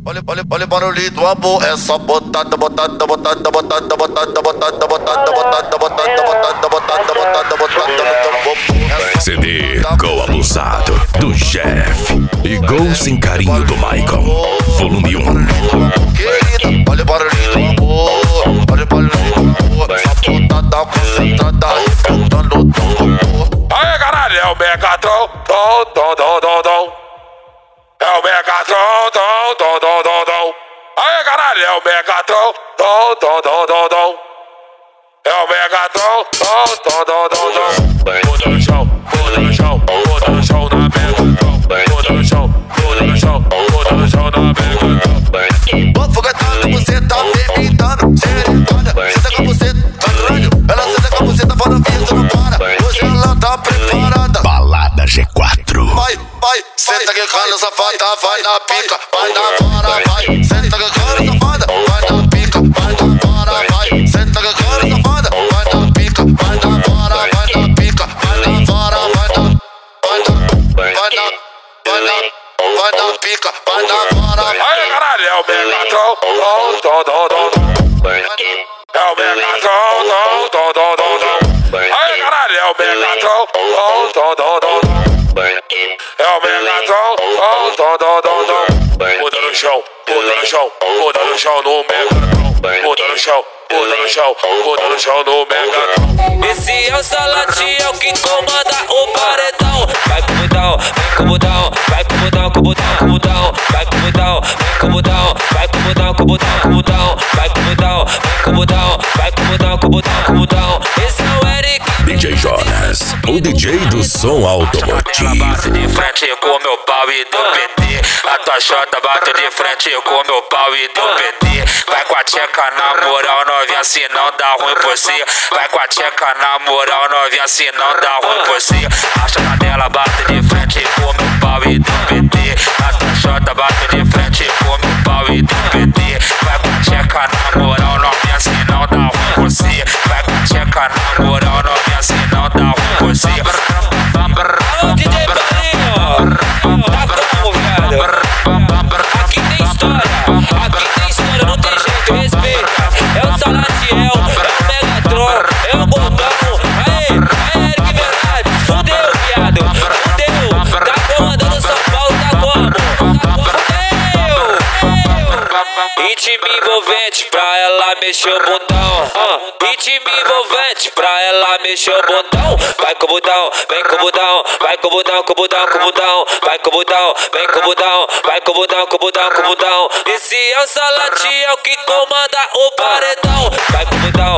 olha o barulhinho do amor. É só botada, botada, botada, botada, botada, botada, botada, botada, botada, botada, botada, botada, botada no teu popô. CD Gol Abusado do Jeff e Gol Sem Carinho do Michael, volume 1. Querida, olha o barulhinho do amor. Olha o barulhinho do amor. Essa botada concentrada rebentando o teu popô. Aê, caralho, é o Megatron, tom, tom, tom, tom, tom. É o Megatron, tom, tom, tom, tom, tom. Aê, caralho, é o Megatron, tom, tom, tom, tom, tom. É o Megatron, tom, tom, tom, tom, tom. Bota no chão, bota no chão, bota no chão na Megatron. Bota no chão, bota no chão, bota no chão na Megatron. Vou foguetando, você tá me imitando. Serenada, senta com você, caralho. Ela senta com você, tá falando que você não para. Hoje ela tá preparada. Balada G4. Vai, senta que cana safada, vai na pica, vai na vara, vai. Senta que cana safada, vai na pica, vai na vara, vai. Senta que cana safada, vai na pica, vai na vara, vai na pica, vai na vara, vai na pica, vai na vara. Aê, caralho, é o Megatron, tom, tom, tom, tom, tom. É o Megatron, tom, tom, tom, tom, tom. Aê, caralho, é o Megatron, tom, tom, tom, tom, tom. É o Megatron, tom, tom, tom, tom, tom. Bota no chão, bota no chão, bota no chão no Megatron. Bota no chão, bota no chão, bota no chão no Megatron. Esse é o Salatiel que comanda o paredão. Vai com o botão, vem com o botão, vai com o botão, com o botão, com o botão, vai com o botão, vem com o botão, vai com o botão, com o botão, com o botão, vai com o botão, vem com o botão, vai com o botão, com o botão, com o botão. Esse é o Eric DJ Jonas, o DJ do som automotivo. bate de frente com meu pau e do PT. A tua chota bate de frente com meu pau e do PT. Vai com a tcheca na moral, novinha, se não dá ruim por si. Vai com a tcheca na moral, novinha, se não dá ruim por si. A chota dela bate de frente com meu pau e do PT. A tua chota bate de frente com meu pau e do PT. Vai com a tcheca na moral, novinha, se não dá ruim por si. Vai com a tcheca na moral, novinha, se não dá ruim por si. Alô, DJ Paulinho, tá como, viado? Aqui tem história, não tem jeito, respeita. É o Salatiel, é o Megatron, é o Gordão. Aê, Eric Verdade, fudeu, viado, fudeu. Tá comandando São Paulo, tá como? Fudeu. Ritmo envolvente pra ela mexer o botão. Ritmo envolvente pra ela mexer o botão. Vai com o botão, vem com o botão, vai com o botão, com o botão, com o botão, vai com o botão, vem com o botão, vai com o botão, com o botão, com o botão. Esse é o Salatiel que comanda o paredão. Vai com o botão,